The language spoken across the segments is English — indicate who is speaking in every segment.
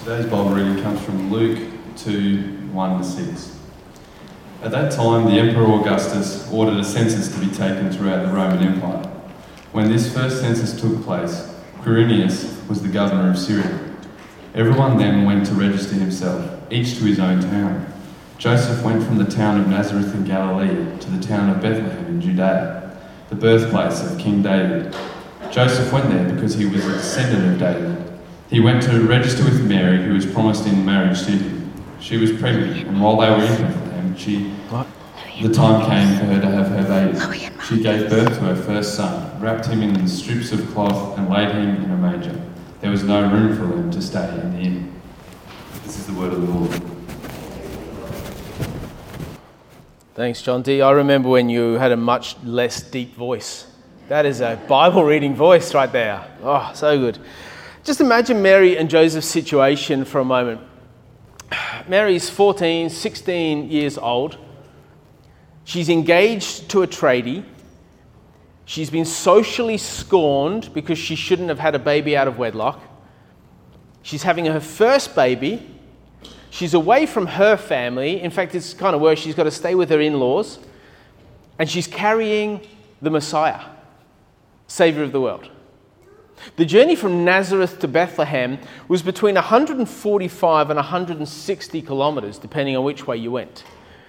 Speaker 1: Today's Bible reading comes from Luke 2:1-6. At that time, the Emperor Augustus ordered a census to be taken throughout the Roman Empire. When this first census took place, Quirinius was the governor of Syria. Everyone then went to register himself, each to his own town. Joseph went from the town of Nazareth in Galilee to the town of Bethlehem in Judea, the birthplace of King David. Joseph went there because he was a descendant of David. He went to register with Mary, who was promised in marriage to him. She was pregnant, and while they were in Bethlehem, the time came for her to have her baby. She gave birth to her first son, wrapped him in strips of cloth, and laid him in a manger. There was no room for them to stay in the inn. This is the word of the Lord.
Speaker 2: Thanks, John D. I remember when you had a much less deep voice. That is a Bible reading voice right there. Oh, so good. Just imagine Mary and Joseph's situation for a moment. Mary's 14, 16 years old. She's engaged to a tradie. She's been socially scorned because she shouldn't have had a baby out of wedlock. She's having her first baby. She's away from her family. In fact, it's kind of worse. She's got to stay with her in-laws. And she's carrying the Messiah, Saviour of the world. The journey from Nazareth to Bethlehem was between 145 and 160 kilometres, depending on which way you went.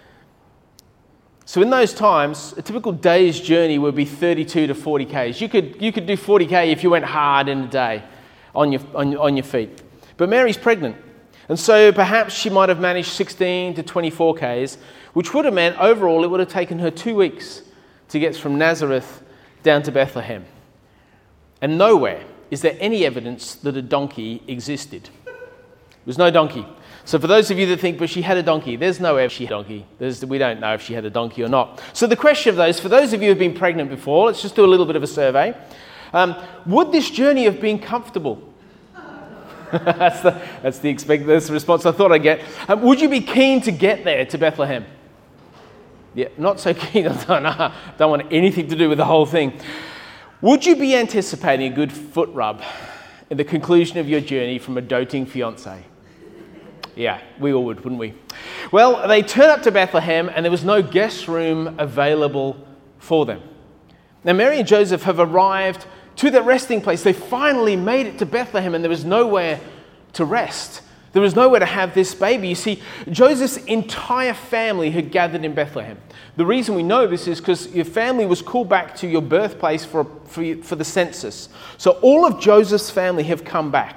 Speaker 2: So in those times, a typical day's journey would be 32 to 40 k's. You could do 40 k if you went hard in a day on your feet. But Mary's pregnant, and so perhaps she might have managed 16 to 24 k's, which would have meant overall it would have taken her 2 weeks to get from Nazareth down to Bethlehem. And nowhere is there any evidence that a donkey existed. There was no donkey. So for those of you that think, but she had a donkey, there's no evidence she had a donkey. We don't know if she had a donkey or not. So the question for those of you who have been pregnant before, let's just do a little bit of a survey. Would this journey have been comfortable? That's the response I thought I'd get. Would you be keen to get there to Bethlehem? Yeah, not so keen. I don't want anything to do with the whole thing. Would you be anticipating a good foot rub at the conclusion of your journey from a doting fiancé? Yeah, we all would, wouldn't we? Well, they turn up to Bethlehem and there was no guest room available for them. Now, Mary and Joseph have arrived to their resting place. They finally made it to Bethlehem and there was nowhere to rest. There was nowhere to have this baby. You see, Joseph's entire family had gathered in Bethlehem. The reason we know this is because your family was called back to your birthplace for the census. So all of Joseph's family have come back.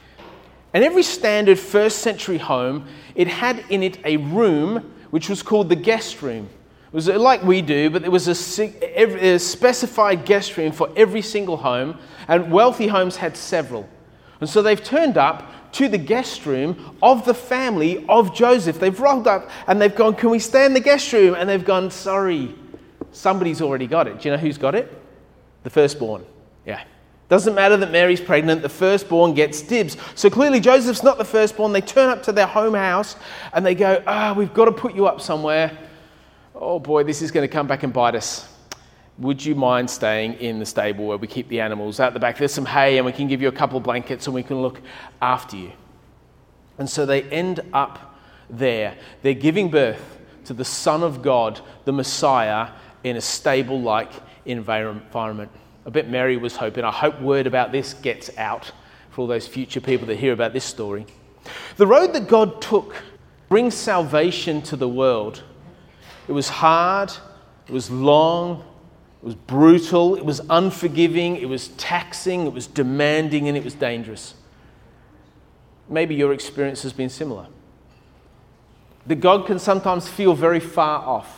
Speaker 2: And every standard first century home, it had in it a room which was called the guest room. It was like we do, but there was a specified guest room for every single home, and wealthy homes had several. And so they've turned up to the guest room of the family of Joseph. They've rolled up and they've gone, "Can we stay in the guest room?" And they've gone, "Sorry, somebody's already got it." Do you know who's got it? The firstborn. Yeah. Doesn't matter that Mary's pregnant, the firstborn gets dibs. So clearly Joseph's not the firstborn. They turn up to their home house and they go, "We've got to put you up somewhere. Oh boy, this is going to come back and bite us. Would you mind staying in the stable where we keep the animals out the back? There's some hay and we can give you a couple of blankets and we can look after you." And so they end up there. They're giving birth to the Son of God, the Messiah, in a stable-like environment. I bet Mary was hoping, I hope word about this gets out for all those future people that hear about this story. The road that God took brings salvation to the world. It was hard, it was long, it was brutal, it was unforgiving, it was taxing, it was demanding, and it was dangerous. Maybe your experience has been similar. That God can sometimes feel very far off,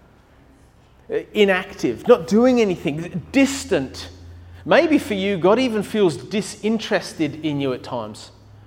Speaker 2: inactive, not doing anything, distant. Maybe for you, God even feels disinterested in you at times.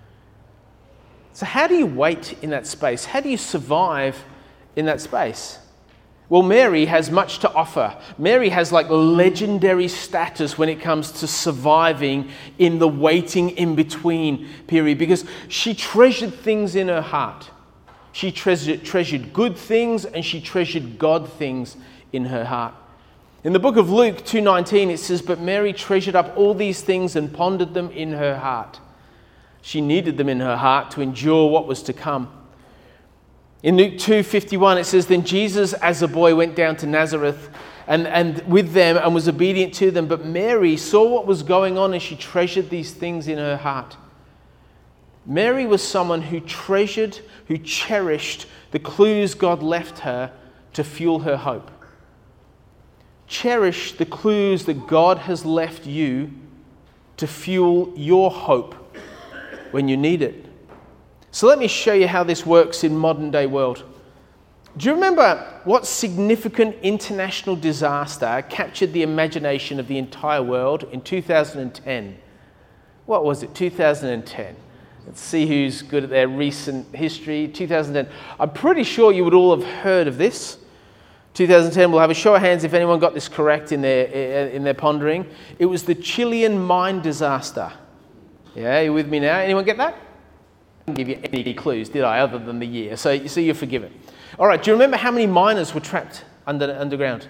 Speaker 2: So how do you wait in that space? How do you survive in that space? Well, Mary has much to offer. Mary has like legendary status when it comes to surviving in the waiting in between period, because she treasured things in her heart. She treasured good things and she treasured God things in her heart. In the book of Luke 2:19, it says, "But Mary treasured up all these things and pondered them in her heart." She needed them in her heart to endure what was to come. In Luke 2:51, it says, "Then Jesus, as a boy, went down to Nazareth and with them and was obedient to them. But Mary saw what was going on and she treasured these things in her heart." Mary was someone who treasured, who cherished the clues God left her to fuel her hope. Cherish the clues that God has left you to fuel your hope when you need it. So let me show you how this works in modern day world. Do you remember what significant international disaster captured the imagination of the entire world in 2010? What was it, 2010? Let's see who's good at their recent history. 2010. I'm pretty sure you would all have heard of this. 2010, we'll have a show of hands if anyone got this correct in their pondering. It was the Chilean mine disaster. Yeah, you with me now? Anyone get that? I didn't give you any clues, did I, other than the year? So you're forgiven. All right, do you remember how many miners were trapped underground?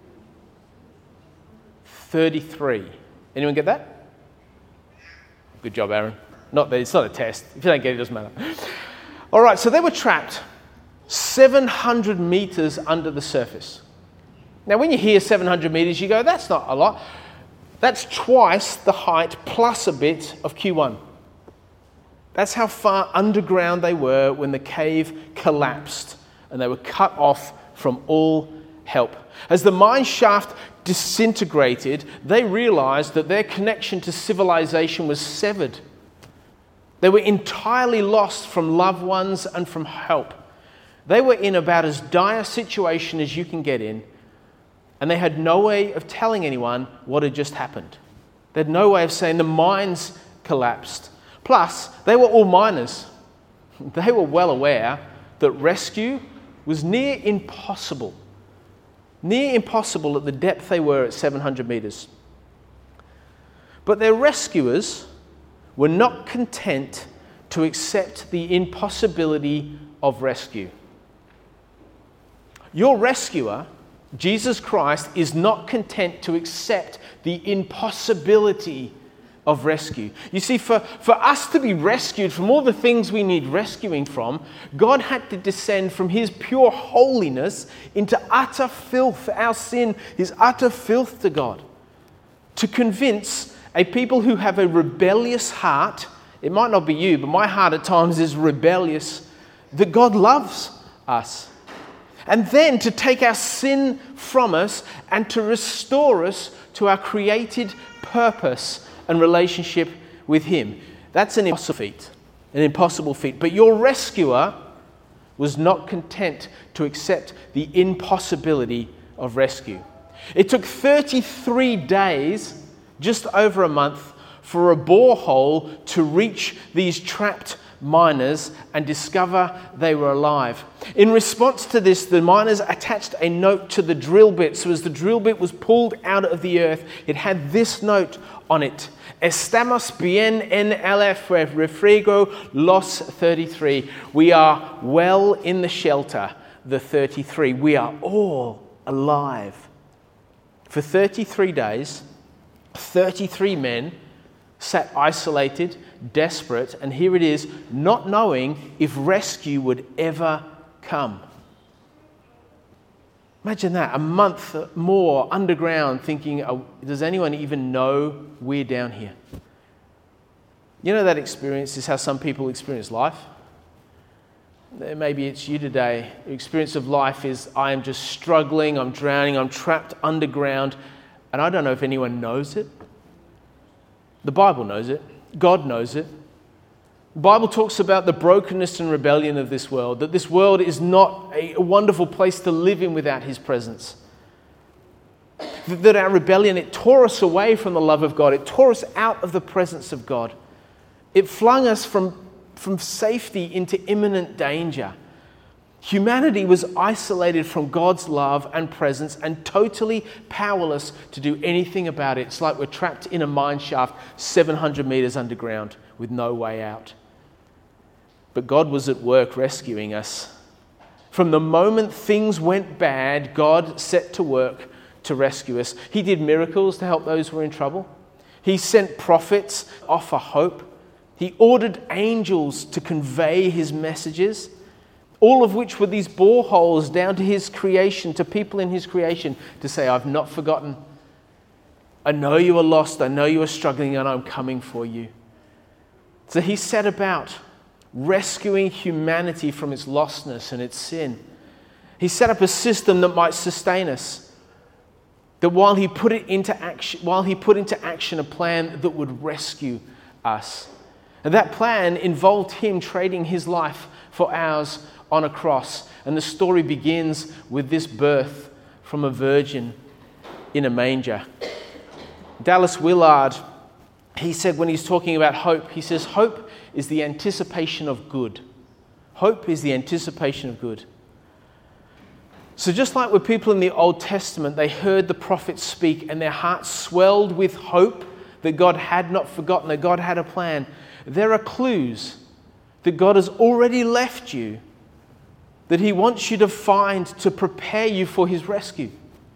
Speaker 2: 33. Anyone get that? Good job, Aaron. It's not a test. If you don't get it, it doesn't matter. All right, so they were trapped 700 meters under the surface. Now, when you hear 700 meters, you go, that's not a lot. That's twice the height plus a bit of Q1. That's how far underground they were when the cave collapsed and they were cut off from all help. As the mine shaft disintegrated, they realized that their connection to civilization was severed. They were entirely lost from loved ones and from help. They were in about as dire a situation as you can get in, and they had no way of telling anyone what had just happened. They had no way of saying the mines collapsed. Plus, they were all miners. They were well aware that rescue was near impossible. Near impossible at the depth they were at 700 meters. But their rescuers were not content to accept the impossibility of rescue. Your rescuer, Jesus Christ, is not content to accept the impossibility of rescue. You see, for us to be rescued from all the things we need rescuing from, God had to descend from his pure holiness into utter filth. Our sin is utter filth to God. To convince a people who have a rebellious heart, it might not be you, but my heart at times is rebellious, that God loves us. And then to take our sin from us and to restore us to our created purpose and relationship with him. That's an impossible feat. But your rescuer was not content to accept the impossibility of rescue. It took 33 days, just over a month, for a borehole to reach these trapped miners and discover they were alive. In response to this, the miners attached a note to the drill bit. So as the drill bit was pulled out of the earth, it had this note on it: "Estamos bien en el refrigerio los 33." We are well in the shelter, the 33. We are all alive. For 33 days, 33 men sat isolated, desperate, and here it is, not knowing if rescue would ever come. Imagine that, a month more underground thinking, does anyone even know we're down here? You know, that experience is how some people experience life. Maybe it's you today. The experience of life is, I am just struggling, I'm drowning, I'm trapped underground, and I don't know if anyone knows it. The Bible knows it. God knows it. The Bible talks about the brokenness and rebellion of this world, that this world is not a wonderful place to live in without his presence. That our rebellion, it tore us away from the love of God. It tore us out of the presence of God. It flung us from safety into imminent danger. Humanity was isolated from God's love and presence and totally powerless to do anything about it. It's like we're trapped in a mine shaft 700 meters underground with no way out. But God was at work rescuing us. From the moment things went bad, God set to work to rescue us. He did miracles to help those who were in trouble. He sent prophets, offer hope. He ordered angels to convey his messages, all of which were these boreholes down to his creation, to people in his creation, to say, I've not forgotten. I know you are lost. I know you are struggling, and I'm coming for you. So he set about rescuing humanity from its lostness and its sin. He set up a system that might sustain us. That while he put into action a plan that would rescue us. And that plan involved him trading his life for ours on a cross. And the story begins with this birth from a virgin in a manger. Dallas Willard, he said when he's talking about hope, he says, hope is the anticipation of good. Hope is the anticipation of good. So just like with people in the Old Testament, they heard the prophets speak and their hearts swelled with hope that God had not forgotten, that God had a plan. There are clues that God has already left you, that he wants you to find to prepare you for his rescue.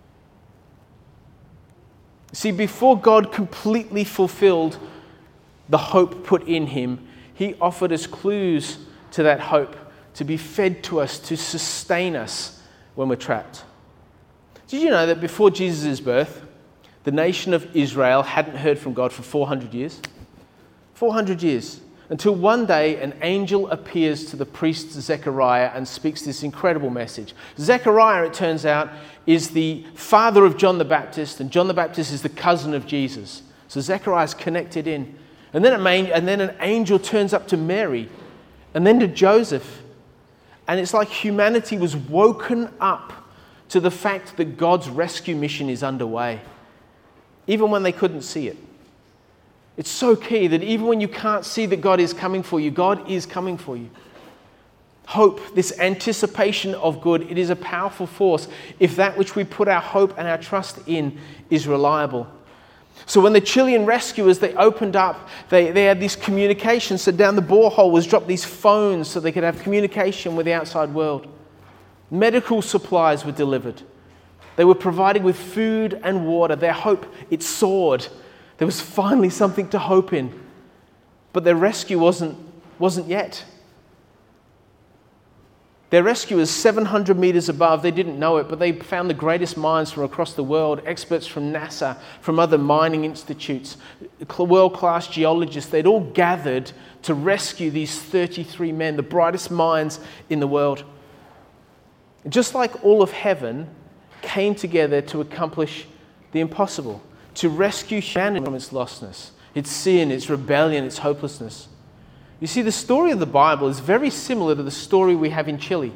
Speaker 2: See, before God completely fulfilled the hope put in him, he offered us clues to that hope to be fed to us, to sustain us when we're trapped. Did you know that before Jesus' birth, the nation of Israel hadn't heard from God for 400 years? 400 years. Until one day an angel appears to the priest Zechariah and speaks this incredible message. Zechariah, it turns out, is the father of John the Baptist, and John the Baptist is the cousin of Jesus. So Zechariah is connected in. And then an angel turns up to Mary, and then to Joseph. And it's like humanity was woken up to the fact that God's rescue mission is underway, even when they couldn't see it. It's so key that even when you can't see that God is coming for you, God is coming for you. Hope, this anticipation of good, it is a powerful force if that which we put our hope and our trust in is reliable. So when the Chilean rescuers, they opened up, they had this communication. So down the borehole was dropped these phones so they could have communication with the outside world. Medical supplies were delivered. They were provided with food and water. Their hope, it soared. There was finally something to hope in. But their rescue wasn't yet. Their rescue is 700 meters above. They didn't know it, but they found the greatest minds from across the world, experts from NASA, from other mining institutes, world-class geologists. They'd all gathered to rescue these 33 men, the brightest minds in the world. Just like all of heaven came together to accomplish the impossible, to rescue humanity from its lostness, its sin, its rebellion, its hopelessness. You see, the story of the Bible is very similar to the story we have in Chile.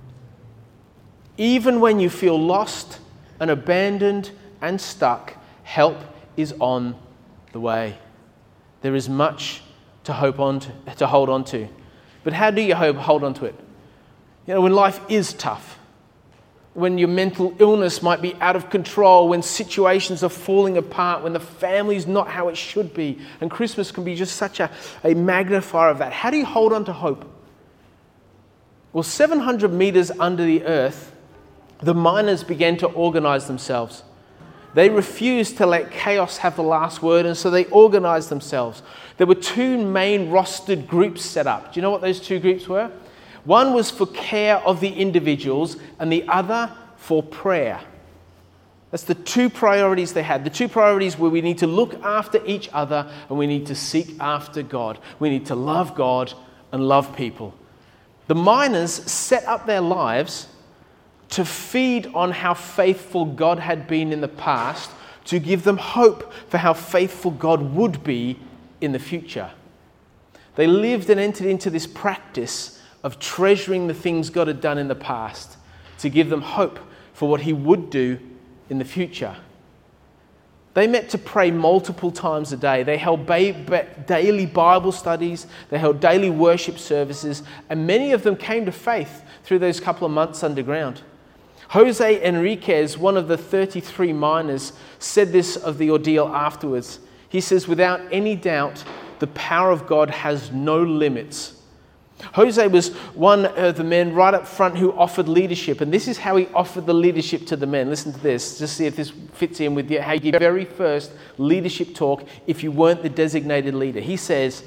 Speaker 2: Even when you feel lost and abandoned and stuck, help is on the way. There is much to hold on to. But how do you hold on to it? You know, when life is tough, when your mental illness might be out of control, when situations are falling apart, when the family's not how it should be, and Christmas can be just such a magnifier of that. How do you hold on to hope? Well, 700 meters under the earth, the miners began to organize themselves. They refused to let chaos have the last word, and so they organized themselves. There were two main rostered groups set up. Do you know what those two groups were? One was for care of the individuals and the other for prayer. That's the two priorities they had. The two priorities were we need to look after each other and we need to seek after God. We need to love God and love people. The miners set up their lives to feed on how faithful God had been in the past, to give them hope for how faithful God would be in the future. They lived and entered into this practice of treasuring the things God had done in the past to give them hope for what he would do in the future. They met to pray multiple times a day. They held daily Bible studies. They held daily worship services. And many of them came to faith through those couple of months underground. Jose Enriquez, one of the 33 miners, said this of the ordeal afterwards. He says, without any doubt, the power of God has no limits. Jose was one of the men right up front who offered leadership, and this is how he offered the leadership to the men. Listen to this, just see if this fits in with how you give your very first leadership talk if you weren't the designated leader. He says,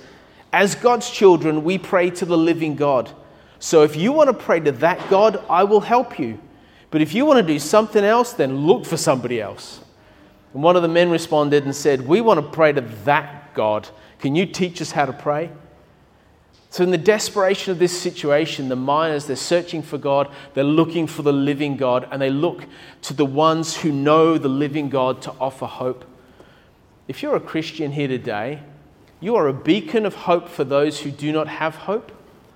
Speaker 2: As God's children, we pray to the living God. So if you want to pray to that God, I will help you. But if you want to do something else, then look for somebody else. And one of the men responded and said, we want to pray to that God. Can you teach us how to pray? So in the desperation of this situation, the miners, they're searching for God, they're looking for the living God, and they look to the ones who know the living God to offer hope. If you're a Christian here today, you are a beacon of hope for those who do not have hope.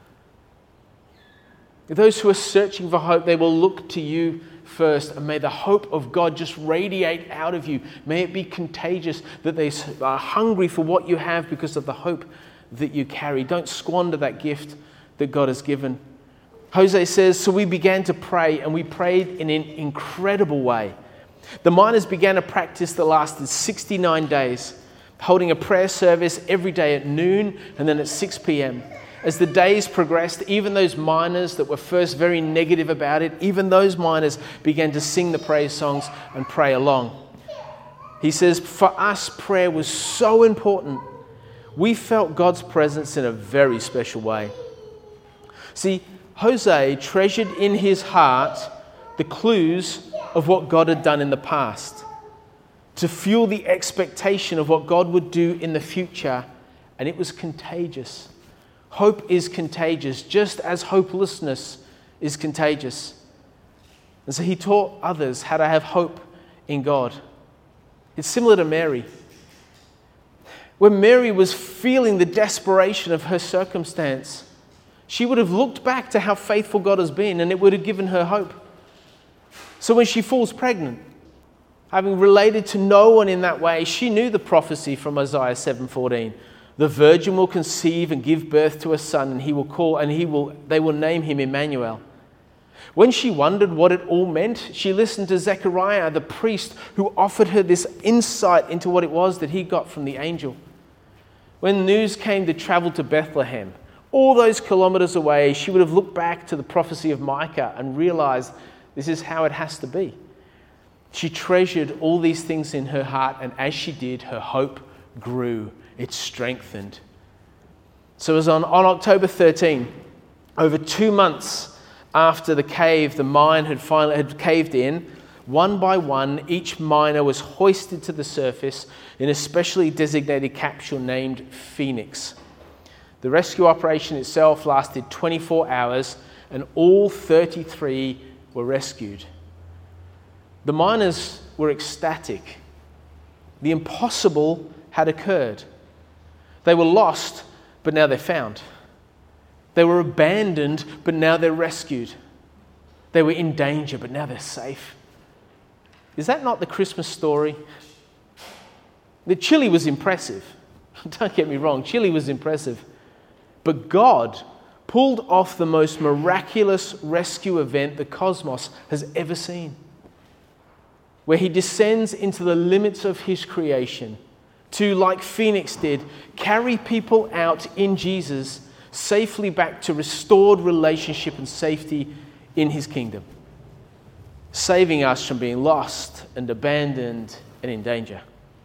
Speaker 2: Those who are searching for hope, they will look to you first, and may the hope of God just radiate out of you. May it be contagious, that they are hungry for what you have because of the hope that you carry. Don't squander that gift that God has given. Jose says, so we began to pray, and we prayed in an incredible way. The miners began a practice that lasted 69 days, holding a prayer service every day at noon and then at 6 p.m. As the days progressed, even those miners that were first very negative about it, even those miners began to sing the praise songs and pray along. He says, for us, prayer was so important. We felt God's presence in a very special way. See, Jose treasured in his heart the clues of what God had done in the past, to fuel the expectation of what God would do in the future, and it was contagious. Hope is contagious, just as hopelessness is contagious. And so he taught others how to have hope in God. It's similar to Mary. When Mary was feeling the desperation of her circumstance, she would have looked back to how faithful God has been, and it would have given her hope. So when she falls pregnant, having related to no one in that way, she knew the prophecy from Isaiah 7:14. The virgin will conceive and give birth to a son, and they will name him Emmanuel. When she wondered what it all meant, she listened to Zechariah, the priest, who offered her this insight into what it was that he got from the angel. When news came to travel to Bethlehem, all those kilometers away, she would have looked back to the prophecy of Micah and realized this is how it has to be. She treasured all these things in her heart, and as she did, her hope grew. It strengthened. So it was on October 13, over 2 months after the mine had caved in, one by one, each miner was hoisted to the surface in a specially designated capsule named Phoenix. The rescue operation itself lasted 24 hours, and all 33 were rescued. The miners were ecstatic. The impossible had occurred. They were lost, but now they're found. They were abandoned, but now they're rescued. They were in danger, but now they're safe. Is that not the Christmas story? The Chile was impressive. Don't get me wrong, Chile was impressive. But God pulled off the most miraculous rescue event the cosmos has ever seen, where he descends into the limits of his creation to, like Phoenix did, carry people out in Jesus safely back to restored relationship and safety in his kingdom, saving us from being lost and abandoned and in danger.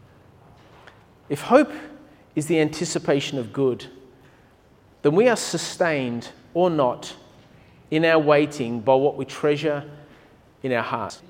Speaker 2: If hope is the anticipation of good, then we are sustained or not in our waiting by what we treasure in our hearts.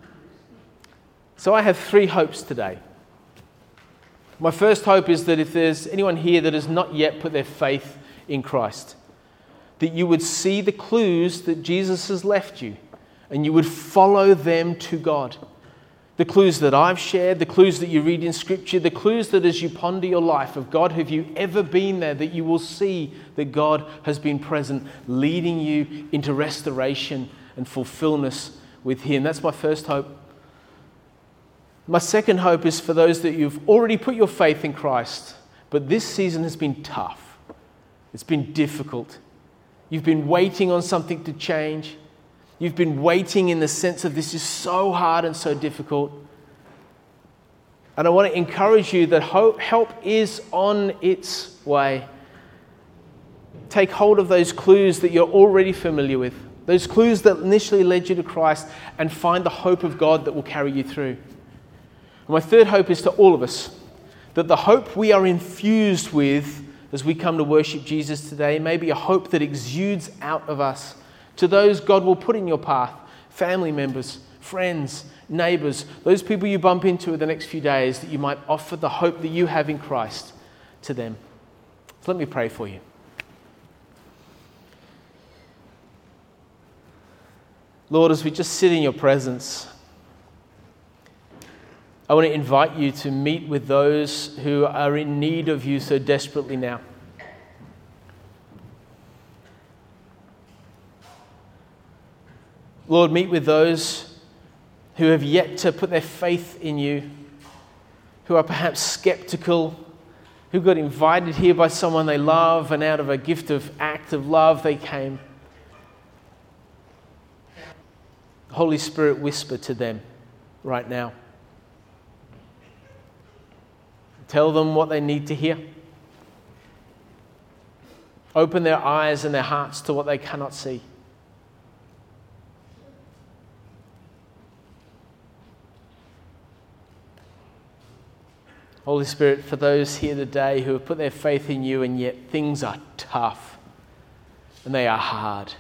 Speaker 2: So I have 3 hopes today. My first hope is that if there's anyone here that has not yet put their faith in Christ, that you would see the clues that Jesus has left you and you would follow them to God. The clues that I've shared, the clues that you read in Scripture, the clues that as you ponder your life of God, have you ever been there, that you will see that God has been present, leading you into restoration and fulfillment with Him. That's my first hope. My second hope is for those that you've already put your faith in Christ, but this season has been tough. It's been difficult. You've been waiting on something to change. You've been waiting in the sense of this is so hard and so difficult. And I want to encourage you that help is on its way. Take hold of those clues that you're already familiar with, those clues that initially led you to Christ, and find the hope of God that will carry you through. And my third hope is to all of us, that the hope we are infused with as we come to worship Jesus today may be a hope that exudes out of us to those God will put in your path, family members, friends, neighbours, those people you bump into in the next few days, that you might offer the hope that you have in Christ to them. So let me pray for you. Lord, as we just sit in your presence, I want to invite you to meet with those who are in need of you so desperately now. Lord, meet with those who have yet to put their faith in you, who are perhaps skeptical, who got invited here by someone they love, and out of a act of love they came. Holy Spirit, whisper to them right now. Tell them what they need to hear. Open their eyes and their hearts to what they cannot see. Holy Spirit, for those here today who have put their faith in you and yet things are tough and they are hard,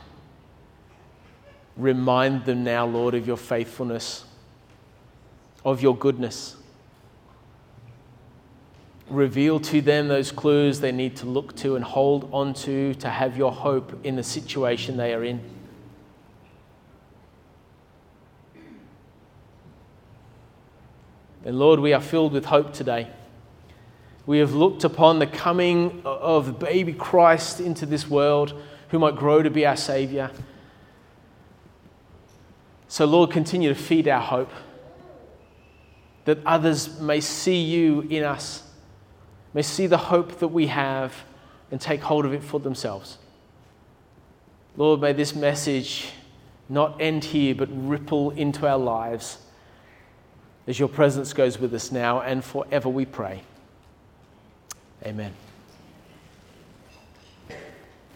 Speaker 2: remind them now, Lord, of your faithfulness, of your goodness. Reveal to them those clues they need to look to and hold on to have your hope in the situation they are in. And Lord, we are filled with hope today. We have looked upon the coming of the baby Christ into this world, who might grow to be our Saviour. So Lord, continue to feed our hope, that others may see you in us, may see the hope that we have and take hold of it for themselves. Lord, may this message not end here, but ripple into our lives as your presence goes with us now and forever, we pray. Amen.